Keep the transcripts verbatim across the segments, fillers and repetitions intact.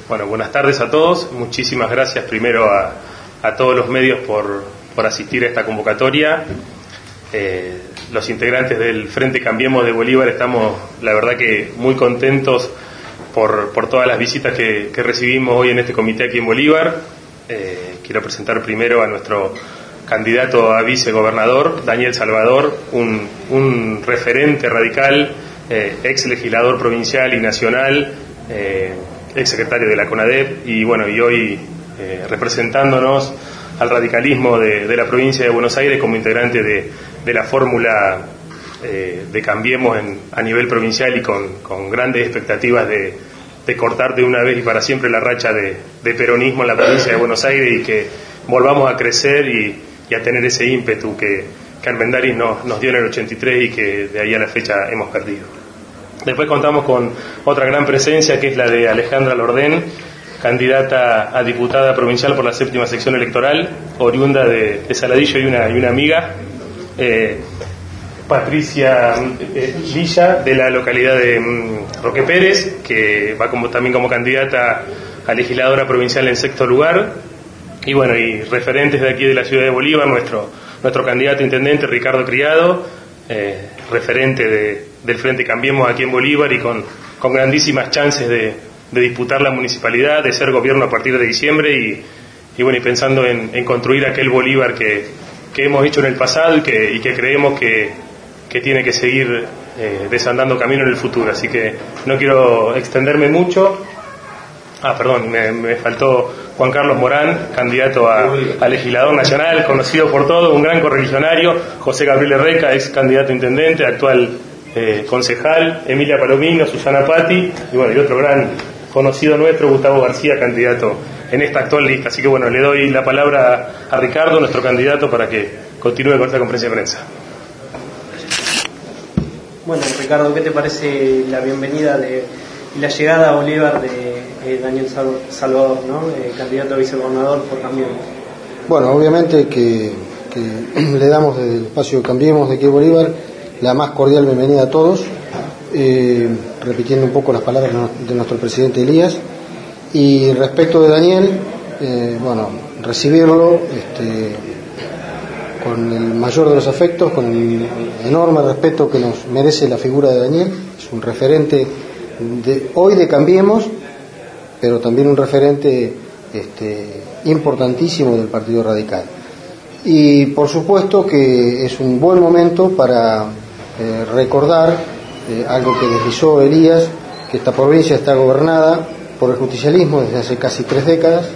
Bueno, buenas tardes a todos. Muchísimas gracias primero a, a todos los medios por, por asistir a esta convocatoria. Eh, los integrantes del Frente Cambiemos de Bolívar estamos, la verdad que muy contentos por, por todas las visitas que, que recibimos hoy en este comité aquí en Bolívar. Eh, quiero presentar primero a nuestro candidato a vicegobernador, Daniel Salvador, un, un referente radical, eh, ex legislador provincial y nacional, eh, ex secretario de la CONADEP y bueno, y hoy eh, representándonos al radicalismo de, de la provincia de Buenos Aires como integrante de, de la fórmula eh, de Cambiemos en, a nivel provincial y con, con grandes expectativas de, de cortar de una vez y para siempre la racha de, de peronismo en la provincia de Buenos Aires y que volvamos a crecer y, y a tener ese ímpetu que, que Armendáriz nos, nos dio en el ochenta y tres y que de ahí a la fecha hemos perdido. Después contamos con otra gran presencia que es la de Alejandra Lordén, candidata a diputada provincial por la séptima sección electoral, oriunda de, de Saladillo y una, y una amiga, eh, Patricia eh, Villa, de la localidad de mm, Roque Pérez, que va como, también como candidata a legisladora provincial en sexto lugar, y bueno, y referentes de aquí de la ciudad de Bolívar, nuestro, nuestro candidato a intendente Ricardo Criado, eh, referente de, del Frente Cambiemos aquí en Bolívar y con, con grandísimas chances de, de disputar la municipalidad, de ser gobierno a partir de diciembre y, y bueno, y pensando en, en construir aquel Bolívar que, que hemos hecho en el pasado y que, y que creemos que, que tiene que seguir eh, desandando camino en el futuro. Así que no quiero extenderme mucho. Ah, perdón, me, me faltó Juan Carlos Morán, candidato a, a legislador nacional, conocido por todo, un gran correligionario, José Gabriel Herreca, ex candidato a intendente, actual eh, concejal, Emilia Palomino, Susana Patti, y bueno, y otro gran conocido nuestro, Gustavo García, candidato en esta actual lista. Así que bueno, le doy la palabra a Ricardo, nuestro candidato, para que continúe con esta conferencia de prensa. Bueno, Ricardo, ¿qué te parece la bienvenida de y la llegada a Bolívar de eh, Daniel Salvador, ¿no? eh, candidato a vicegobernador por Cambiemos? Bueno, obviamente que, que le damos desde el espacio Cambiemos de aquí a Bolívar la más cordial bienvenida a todos, eh, repitiendo un poco las palabras de nuestro presidente Elías. Y respecto de Daniel, eh, bueno, recibirlo este, con el mayor de los afectos, con el enorme respeto que nos merece la figura de Daniel. Es un referente de, hoy de Cambiemos, pero también un referente este, importantísimo del Partido Radical. Y por supuesto que es un buen momento para eh, recordar eh, algo que deslizó Elías, que esta provincia está gobernada por el justicialismo desde hace casi tres décadas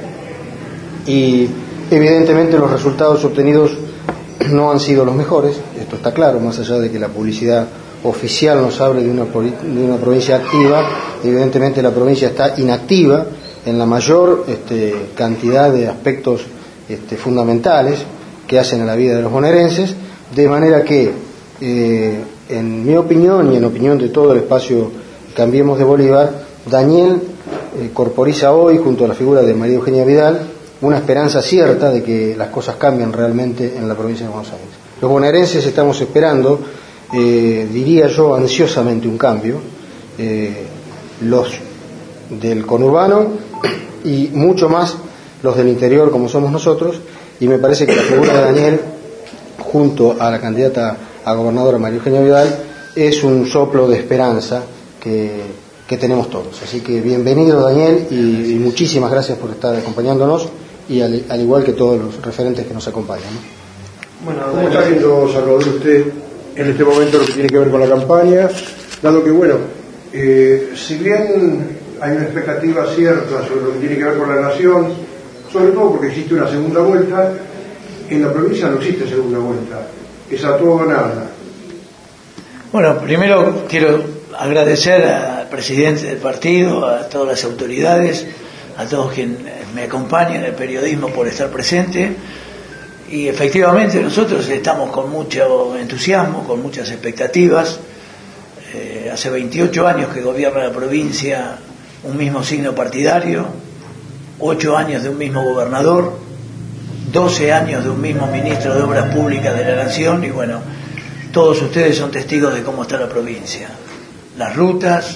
y evidentemente los resultados obtenidos no han sido los mejores, esto está claro, más allá de que la publicidad oficial nos hable de una, de una provincia activa, evidentemente la provincia está inactiva en la mayor este, cantidad de aspectos este, fundamentales que hacen a la vida de los bonaerenses, de manera que, eh, en mi opinión y en opinión de todo el espacio Cambiemos de Bolívar, Daniel eh, corporiza hoy, junto a la figura de María Eugenia Vidal, una esperanza cierta de que las cosas cambien realmente en la provincia de Buenos Aires. Los bonaerenses estamos esperando, eh, diría yo, ansiosamente un cambio, eh, los del conurbano y mucho más los del interior como somos nosotros, y me parece que la figura de Daniel, junto a la candidata a gobernadora María Eugenia Vidal, es un soplo de esperanza que, que tenemos todos. Así que bienvenido Daniel y, y muchísimas gracias por estar acompañándonos y al, al igual que todos los referentes que nos acompañan, ¿no? Bueno, ¿cómo está viendo, Salvador, usted en este momento lo que tiene que ver con la campaña, dado que, bueno, eh, si bien hay una expectativa cierta sobre lo que tiene que ver con la nación, sobre todo porque existe una segunda vuelta, en la provincia no existe segunda vuelta, es a todo o nada? Bueno, primero quiero agradecer al presidente del partido, a todas las autoridades, a todos quienes me acompañan en el periodismo por estar presente. Y efectivamente nosotros estamos con mucho entusiasmo, con muchas expectativas. Eh, hace veintiocho años que gobierna la provincia un mismo signo partidario, ocho años de un mismo gobernador, doce años de un mismo ministro de Obras Públicas de la Nación, y bueno, todos ustedes son testigos de cómo está la provincia. Las rutas,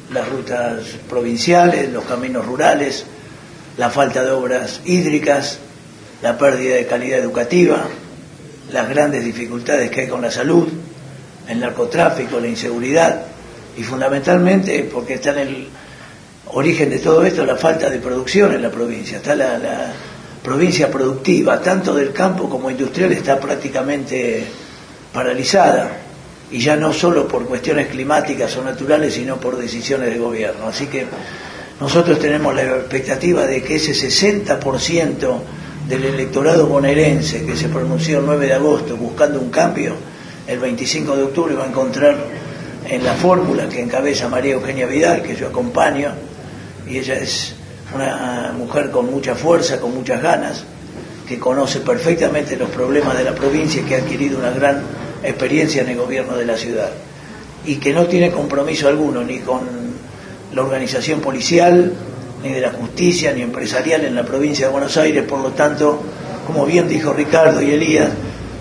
las rutas provinciales, los caminos rurales, la falta de obras hídricas, la pérdida de calidad educativa, las grandes dificultades que hay con la salud, el narcotráfico, la inseguridad y fundamentalmente, porque está en el origen de todo esto, la falta de producción en la provincia. Está la, la provincia productiva, tanto del campo como industrial, está prácticamente paralizada, y ya no solo por cuestiones climáticas o naturales, sino por decisiones de gobierno. Así que nosotros tenemos la expectativa de que ese sesenta por ciento del electorado bonaerense que se pronunció el nueve de agosto buscando un cambio, el veinticinco de octubre va a encontrar en la fórmula que encabeza María Eugenia Vidal, que yo acompaño, y ella es una mujer con mucha fuerza, con muchas ganas, que conoce perfectamente los problemas de la provincia y que ha adquirido una gran experiencia en el gobierno de la ciudad, y que no tiene compromiso alguno ni con la organización policial, ni de la justicia, ni empresarial en la provincia de Buenos Aires. Por lo tanto, como bien dijo Ricardo y Elías,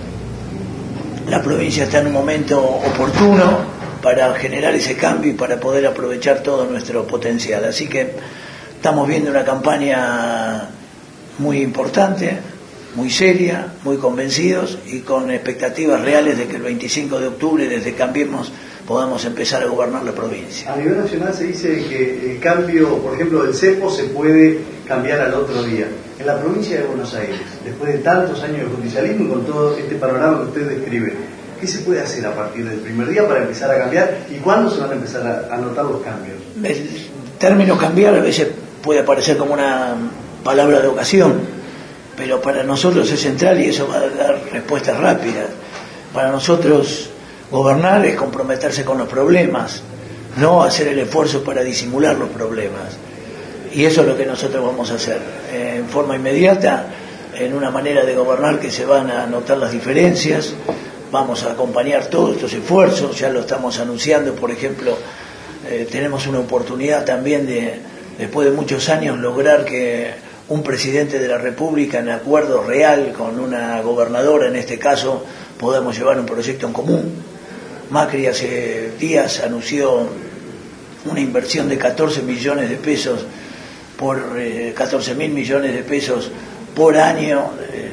la provincia está en un momento oportuno para generar ese cambio y para poder aprovechar todo nuestro potencial. Así que estamos viendo una campaña muy importante, muy seria, muy convencidos y con expectativas reales de que el veinticinco de octubre, desde Cambiemos, podamos empezar a gobernar la provincia. A nivel nacional se dice que el cambio, por ejemplo, del cepo se puede cambiar al otro día. En la provincia de Buenos Aires, después de tantos años de justicialismo y con todo este panorama que usted describe, ¿qué se puede hacer a partir del primer día para empezar a cambiar? ¿Y cuándo se van a empezar a, a notar los cambios? El término cambiar a veces puede parecer como una palabra de ocasión, pero para nosotros es central y eso va a dar respuestas rápidas. Para nosotros gobernar es comprometerse con los problemas, no hacer el esfuerzo para disimular los problemas. Y eso es lo que nosotros vamos a hacer, eh, en forma inmediata, en una manera de gobernar que se van a notar las diferencias. Vamos a acompañar todos estos esfuerzos, ya lo estamos anunciando. Por ejemplo, eh, tenemos una oportunidad también de, después de muchos años, lograr que un presidente de la República, en acuerdo real con una gobernadora, en este caso, podamos llevar un proyecto en común. Macri hace días anunció una inversión de catorce millones de pesos por eh, catorce mil millones de pesos por año eh,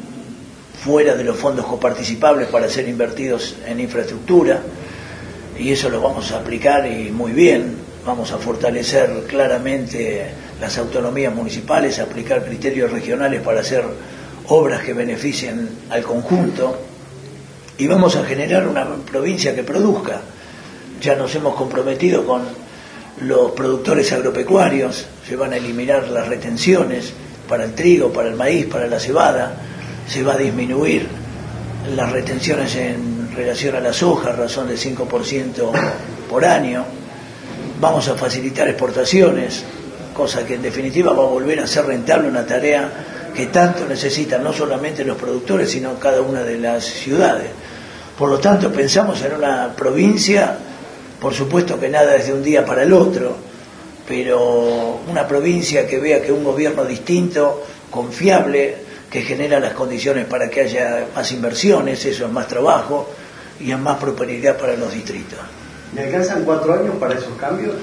fuera de los fondos coparticipables para ser invertidos en infraestructura, y eso lo vamos a aplicar y muy bien. Vamos a fortalecer claramente las autonomías municipales, aplicar criterios regionales para hacer obras que beneficien al conjunto, y vamos a generar una provincia que produzca. Ya nos hemos comprometido con los productores agropecuarios, se van a eliminar las retenciones para el trigo, para el maíz, para la cebada, se va a disminuir las retenciones en relación a la soja a razón de cinco por ciento por año, vamos a facilitar exportaciones, cosa que en definitiva va a volver a ser rentable, una tarea que tanto necesitan no solamente los productores, sino cada una de las ciudades. Por lo tanto, pensamos en una provincia, por supuesto que nada es de un día para el otro, pero una provincia que vea que un gobierno distinto, confiable, que genera las condiciones para que haya más inversiones, eso es más trabajo y es más prosperidad para los distritos. ¿Me alcanzan cuatro años para esos cambios?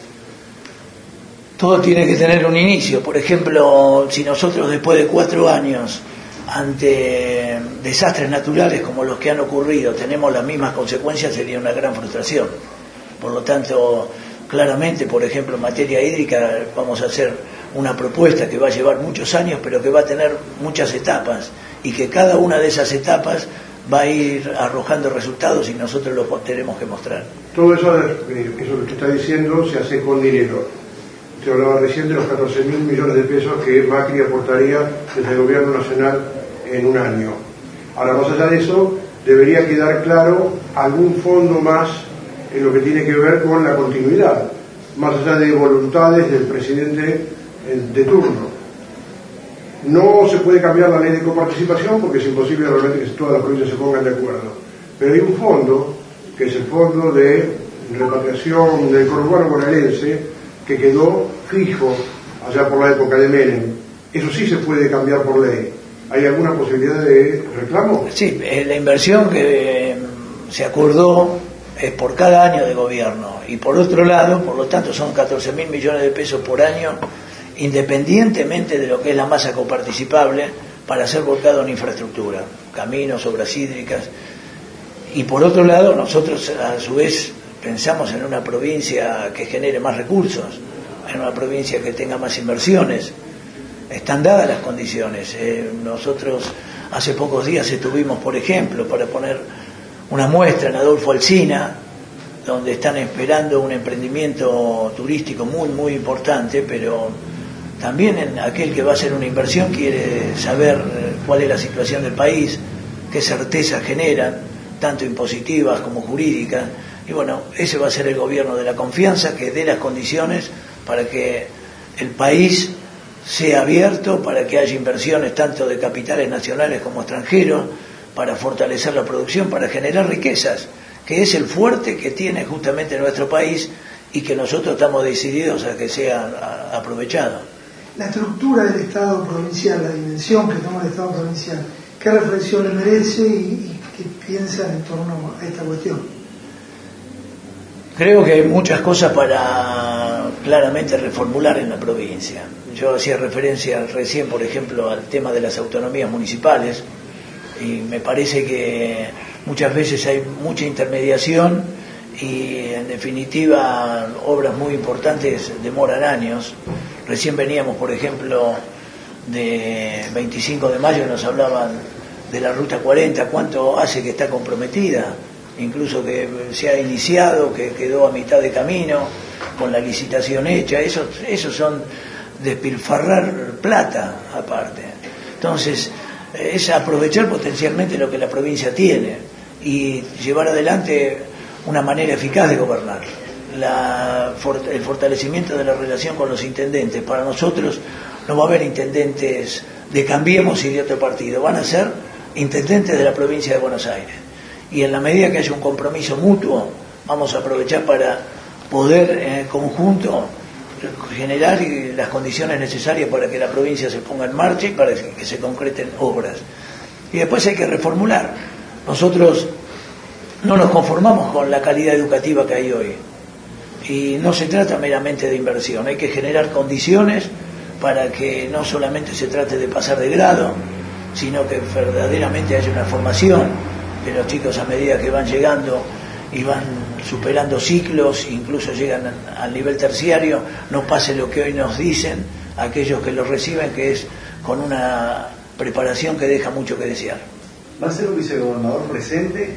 Todo tiene que tener un inicio. Por ejemplo, si nosotros después de cuatro años, ante desastres naturales como los que han ocurrido, tenemos las mismas consecuencias, sería una gran frustración. Por lo tanto, claramente, por ejemplo, en materia hídrica, vamos a hacer una propuesta que va a llevar muchos años, pero que va a tener muchas etapas, y que cada una de esas etapas va a ir arrojando resultados y nosotros los tenemos que mostrar. Todo eso, eso que usted está diciendo, se hace con dinero. Usted hablaba recién de los catorce mil millones de pesos que Macri aportaría desde el gobierno nacional en un año. Ahora, más allá de eso, debería quedar claro algún fondo más en lo que tiene que ver con la continuidad, más allá de voluntades del presidente de turno. No se puede cambiar la ley de coparticipación porque es imposible realmente que todas las provincias se pongan de acuerdo, pero hay un fondo, que es el fondo de repatriación del conurbano bonaerense, que quedó fijo allá por la época de Menem. Eso sí se puede cambiar por ley. ¿Hay alguna posibilidad de reclamo? Sí, la inversión que se acordó es por cada año de gobierno, y por otro lado, por lo tanto, son catorce mil millones de pesos por año, independientemente de lo que es la masa coparticipable, para ser volcado en infraestructura, caminos, obras hídricas. Y por otro lado, nosotros a su vez pensamos en una provincia que genere más recursos, en una provincia que tenga más inversiones. Están dadas las condiciones. Eh, nosotros hace pocos días estuvimos, por ejemplo, para poner una muestra en Adolfo Alsina, donde están esperando un emprendimiento turístico muy, muy importante, pero también en aquel que va a hacer una inversión quiere saber cuál es la situación del país, qué certezas generan, tanto impositivas como jurídicas. Y bueno, ese va a ser el gobierno de la confianza, que dé las condiciones para que el país sea abierto, para que haya inversiones tanto de capitales nacionales como extranjeros, para fortalecer la producción, para generar riquezas, que es el fuerte que tiene justamente nuestro país y que nosotros estamos decididos a que sea aprovechado. La estructura del Estado provincial, la dimensión que toma el Estado provincial, ¿qué reflexión le merece y, y qué piensan en torno a esta cuestión? Creo que hay muchas cosas para claramente reformular en la provincia. Yo hacía referencia recién, por ejemplo, al tema de las autonomías municipales, y me parece que muchas veces hay mucha intermediación y en definitiva obras muy importantes demoran años. Recién veníamos, por ejemplo, de veinticinco de mayo, nos hablaban de la ruta cuarenta, cuánto hace que está comprometida, incluso que se ha iniciado, que quedó a mitad de camino, con la licitación hecha. Esos, esos son despilfarrar plata aparte. Entonces, es aprovechar potencialmente lo que la provincia tiene y llevar adelante una manera eficaz de gobernar. La, el fortalecimiento de la relación con los intendentes. Para nosotros no va a haber intendentes de Cambiemos y de otro partido, van a ser intendentes de la provincia de Buenos Aires. Y en la medida que haya un compromiso mutuo, vamos a aprovechar para poder en conjunto generar las condiciones necesarias para que la provincia se ponga en marcha y para que se concreten obras. Y después hay que reformular. Nosotros no nos conformamos con la calidad educativa que hay hoy. Y no se trata meramente de inversión, hay que generar condiciones para que no solamente se trate de pasar de grado, sino que verdaderamente haya una formación de los chicos a medida que van llegando y van superando ciclos, incluso llegan al nivel terciario, no pase lo que hoy nos dicen aquellos que los reciben, que es con una preparación que deja mucho que desear. ¿Va a ser un vicegobernador presente?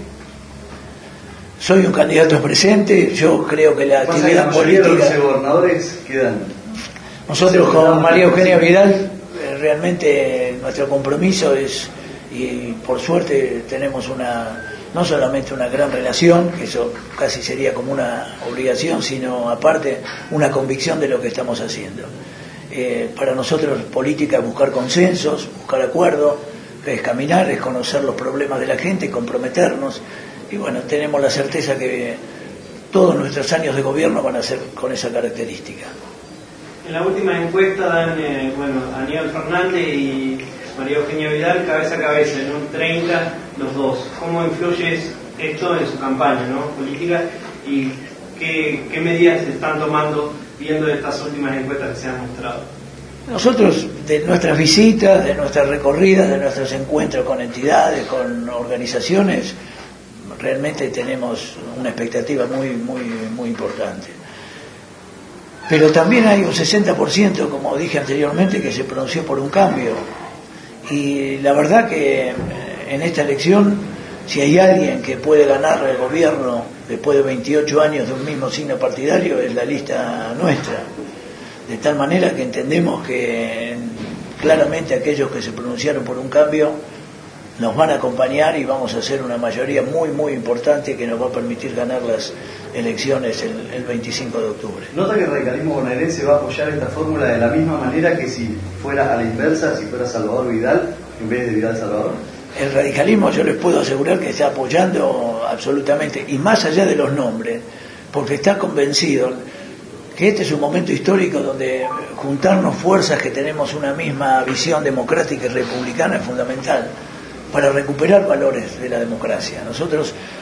Soy un candidato presente. Yo creo que la actividad la política... de los vicegobernadores quedan... Nosotros con María Eugenia Vidal, eh, realmente nuestro compromiso es, y por suerte tenemos una, no solamente una gran relación, que eso casi sería como una obligación, sino aparte una convicción de lo que estamos haciendo. Eh, para nosotros política es buscar consensos, buscar acuerdos, es caminar, es conocer los problemas de la gente, comprometernos. Y bueno, tenemos la certeza que todos nuestros años de gobierno van a ser con esa característica. En la última encuesta dan, eh, bueno, Aníbal Fernández y María Eugenia Vidal cabeza a cabeza, en un treinta los dos. ¿Cómo influye esto en su campaña, ¿no?, política? ¿Y qué, qué medidas se están tomando viendo estas últimas encuestas que se han mostrado? Nosotros, de nuestras visitas, de nuestras recorridas, de nuestros encuentros con entidades, con organizaciones, realmente tenemos una expectativa muy, muy, muy importante. Pero también hay un sesenta por ciento, como dije anteriormente, que se pronunció por un cambio. Y la verdad que en esta elección, si hay alguien que puede ganar el gobierno después de veintiocho años de un mismo signo partidario, es la lista nuestra. De tal manera que entendemos que claramente aquellos que se pronunciaron por un cambio nos van a acompañar y vamos a hacer una mayoría muy, muy importante que nos va a permitir ganar las elecciones el, el veinticinco de octubre. ¿Nota que el radicalismo bonaerense va a apoyar esta fórmula de la misma manera que si fuera a la inversa, si fuera Salvador Vidal en vez de Vidal Salvador? El radicalismo, yo les puedo asegurar que está apoyando absolutamente, y más allá de los nombres, porque está convencido que este es un momento histórico donde juntarnos fuerzas que tenemos una misma visión democrática y republicana es fundamental para recuperar valores de la democracia. Nosotros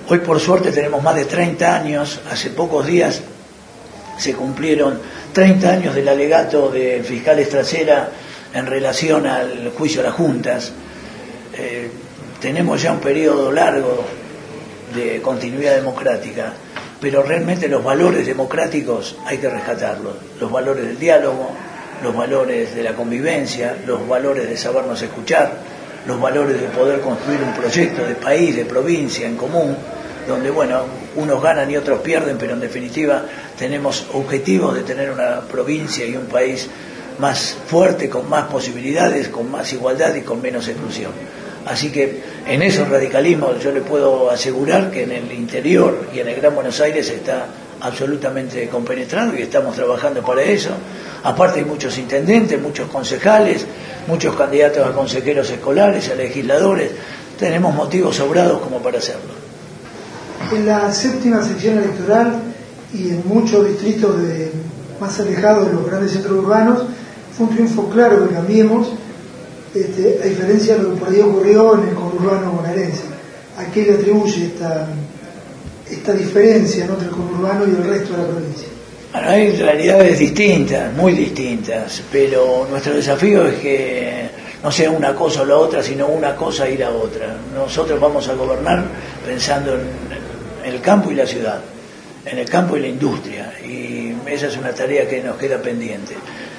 Hoy por suerte tenemos más de treinta años, hace pocos días se cumplieron treinta años del alegato del fiscal Estracera en relación al juicio a las juntas. Eh, tenemos ya un periodo largo de continuidad democrática, pero realmente los valores democráticos hay que rescatarlos, los valores del diálogo, los valores de la convivencia, los valores de sabernos escuchar, los valores de poder construir un proyecto de país, de provincia en común, donde, bueno, unos ganan y otros pierden, pero en definitiva tenemos objetivos de tener una provincia y un país más fuerte, con más posibilidades, con más igualdad y con menos exclusión. Así que en esos radicalismos yo le puedo asegurar que en el interior y en el Gran Buenos Aires está absolutamente compenetrado y estamos trabajando para eso. Aparte hay muchos intendentes, muchos concejales, muchos candidatos a consejeros escolares, a legisladores. Tenemos motivos sobrados como para hacerlo. En la séptima sección electoral y en muchos distritos de, más alejados de los grandes centros urbanos, fue un triunfo claro que Cambiemos, este, a diferencia de lo que por ahí ocurrió en el conurbano bonaerense. ¿A qué le atribuye esta, esta diferencia, ¿no?, entre el conurbano y el resto de la provincia? Bueno, hay realidades distintas, muy distintas, pero nuestro desafío es que no sea una cosa o la otra, sino una cosa y la otra. Nosotros vamos a gobernar pensando en el campo y la ciudad, en el campo y la industria, y esa es una tarea que nos queda pendiente.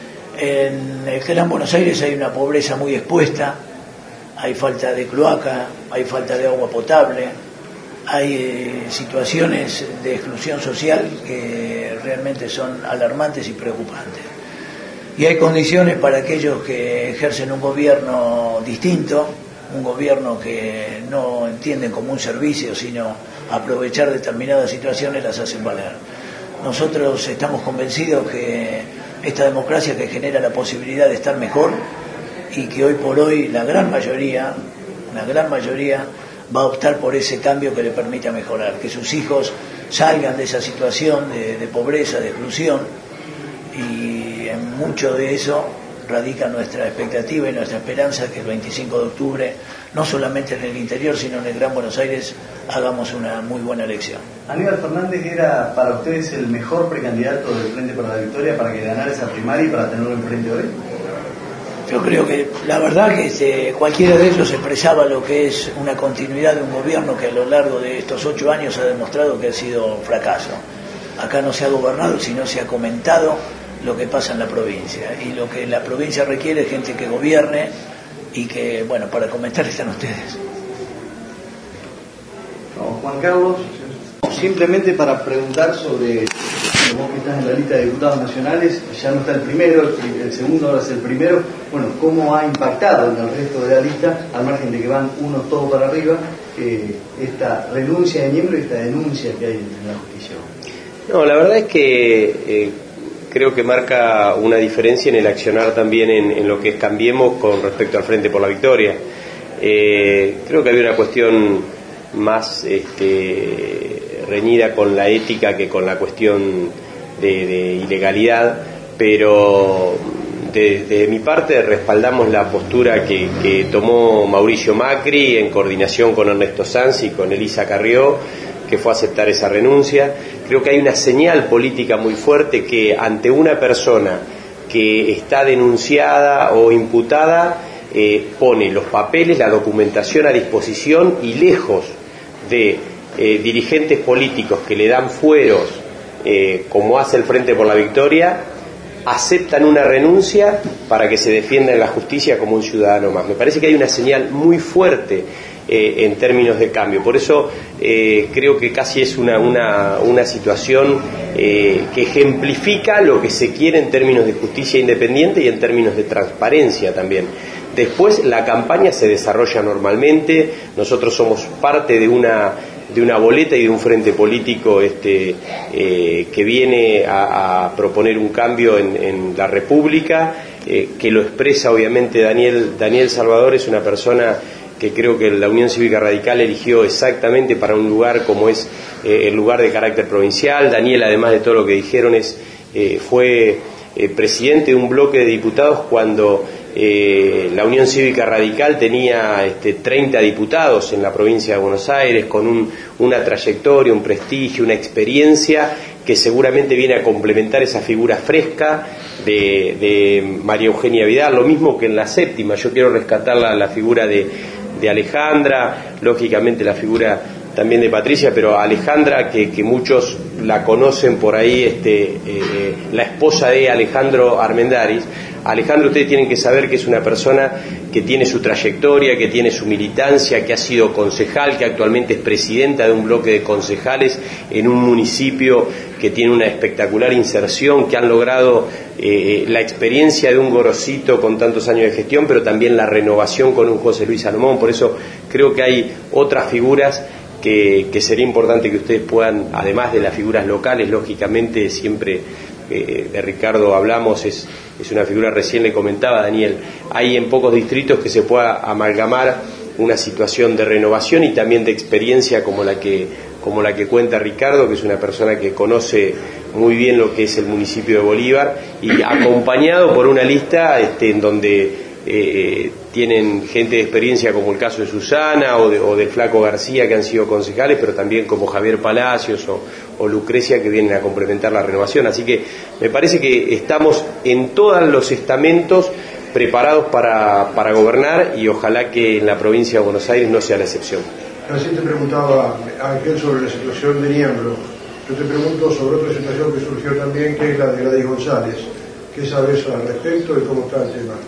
En el Gran Buenos Aires hay una pobreza muy expuesta, hay falta de cloaca, hay falta de agua potable, hay eh, situaciones de exclusión social que realmente son alarmantes y preocupantes. Y hay condiciones para aquellos que ejercen un gobierno distinto, un gobierno que no entienden como un servicio, sino aprovechar determinadas situaciones las hacen valer. Nosotros estamos convencidos que esta democracia que genera la posibilidad de estar mejor y que hoy por hoy la gran mayoría, la gran mayoría va a optar por ese cambio que le permita mejorar, que sus hijos salgan de esa situación de, de pobreza, de exclusión, y en mucho de eso radica nuestra expectativa y nuestra esperanza que el veinticinco de octubre, no solamente en el interior, sino en el Gran Buenos Aires, hagamos una muy buena elección. Aníbal Fernández era para ustedes el mejor precandidato del Frente para la Victoria para que ganara esa primaria y para tenerlo enfrente hoy. Yo creo que la verdad que este, cualquiera de ellos expresaba lo que es una continuidad de un gobierno que a lo largo de estos ocho años ha demostrado que ha sido un fracaso. Acá no se ha gobernado, sino se ha comentado lo que pasa en la provincia, y lo que la provincia requiere es gente que gobierne y que, bueno, para comentar están ustedes. No, Juan Carlos, simplemente para preguntar sobre, vos que estás en la lista de diputados nacionales, ya no está el primero, el, el segundo ahora es el primero, bueno, ¿cómo ha impactado en el resto de la lista, al margen de que van unos todos para arriba, eh, esta renuncia de miembro y esta denuncia que hay en la justicia? No, la verdad es que eh, creo que marca una diferencia en el accionar también en, en lo que es Cambiemos con respecto al Frente por la Victoria. Eh, creo que había una cuestión más este, reñida con la ética que con la cuestión de, de ilegalidad, pero de, de mi parte respaldamos la postura que, que tomó Mauricio Macri en coordinación con Ernesto Sanz y con Elisa Carrió, que fue aceptar esa renuncia. Creo que hay una señal política muy fuerte que ante una persona que está denunciada o imputada, eh, pone los papeles, la documentación a disposición, y lejos de eh, dirigentes políticos que le dan fueros, eh, como hace el Frente por la Victoria, aceptan una renuncia para que se defienda en la justicia como un ciudadano más. Me parece que hay una señal muy fuerte Eh, en términos de cambio. Por eso eh, creo que casi es una, una, una situación eh, que ejemplifica lo que se quiere en términos de justicia independiente y en términos de transparencia también. Después la campaña se desarrolla normalmente, nosotros somos parte de una de una boleta y de un frente político este, eh, que viene a, a proponer un cambio en, en la República, eh, que lo expresa obviamente Daniel, Daniel Salvador. Es una persona que creo que la Unión Cívica Radical eligió exactamente para un lugar como es eh, el lugar de carácter provincial. Daniel, además de todo lo que dijeron, es eh, fue eh, presidente de un bloque de diputados cuando Eh, la Unión Cívica Radical tenía este, treinta diputados en la provincia de Buenos Aires, con un, una trayectoria, un prestigio, una experiencia que seguramente viene a complementar esa figura fresca de, de María Eugenia Vidal, lo mismo que en la séptima. Yo quiero rescatar la, la figura de, de Alejandra, lógicamente la figura también de Patricia, pero Alejandra, que, que muchos la conocen por ahí, este, eh, la esposa de Alejandro Armendáriz. Alejandro, ustedes tienen que saber que es una persona que tiene su trayectoria, que tiene su militancia, que ha sido concejal, que actualmente es presidenta de un bloque de concejales en un municipio que tiene una espectacular inserción, que han logrado eh, la experiencia de un Gorosito con tantos años de gestión, pero también la renovación con un José Luis Salomón. Por eso creo que hay otras figuras que, que sería importante que ustedes puedan, además de las figuras locales, lógicamente siempre eh, de Ricardo hablamos, es, es una figura, recién le comentaba Daniel, hay en pocos distritos que se pueda amalgamar una situación de renovación y también de experiencia como la que, como la que cuenta Ricardo, que es una persona que conoce muy bien lo que es el municipio de Bolívar, y acompañado por una lista este, en donde Eh, tienen gente de experiencia como el caso de Susana o, de, o del Flaco García, que han sido concejales, pero también como Javier Palacios o, o Lucrecia, que vienen a complementar la renovación. Así que me parece que estamos en todos los estamentos preparados para, para gobernar, y ojalá que en la provincia de Buenos Aires no sea la excepción. Recién te preguntaba, Ángel, sobre la situación de Niembro. Yo te pregunto sobre otra situación que surgió también, que es la de Gladys González. ¿Qué sabes al respecto y cómo está el tema?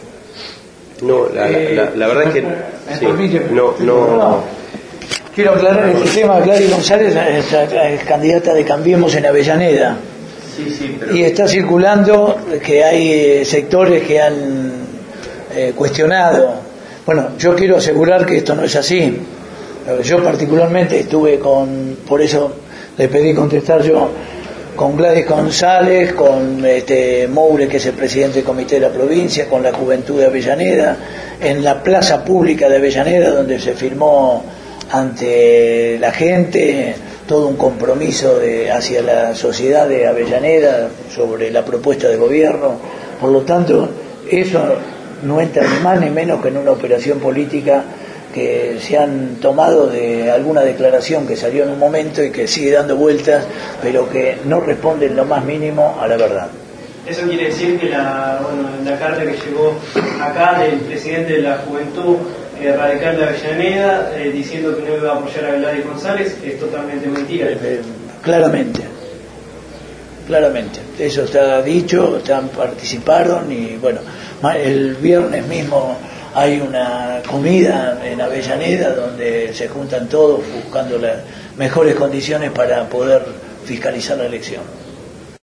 No, la, eh, la, la verdad es que sí, no, no, no. Quiero aclarar este tema. Gladys González es, es candidata de Cambiemos en Avellaneda. Sí, sí, pero... Y está circulando que hay sectores que han eh, cuestionado. Bueno, yo quiero asegurar que esto no es así. Yo particularmente estuve con, por eso le pedí contestar yo, con Gladys González, con este Moure, que es el presidente del comité de la provincia, con la Juventud de Avellaneda, en la plaza pública de Avellaneda, donde se firmó ante la gente todo un compromiso de, hacia la sociedad de Avellaneda sobre la propuesta de gobierno. Por lo tanto, eso no entra ni más ni menos que en una operación política que se han tomado de alguna declaración que salió en un momento y que sigue dando vueltas, pero que no responde en lo más mínimo a la verdad. Eso quiere decir que la, bueno, la carta que llegó acá del presidente de la Juventud eh, Radical de Avellaneda, eh, diciendo que no iba a apoyar a Gladys González, es totalmente mentira. Eh, eh, claramente, claramente. Eso está dicho, están, participaron, y bueno, el viernes mismo hay una comida en Avellaneda donde se juntan todos buscando las mejores condiciones para poder fiscalizar la elección.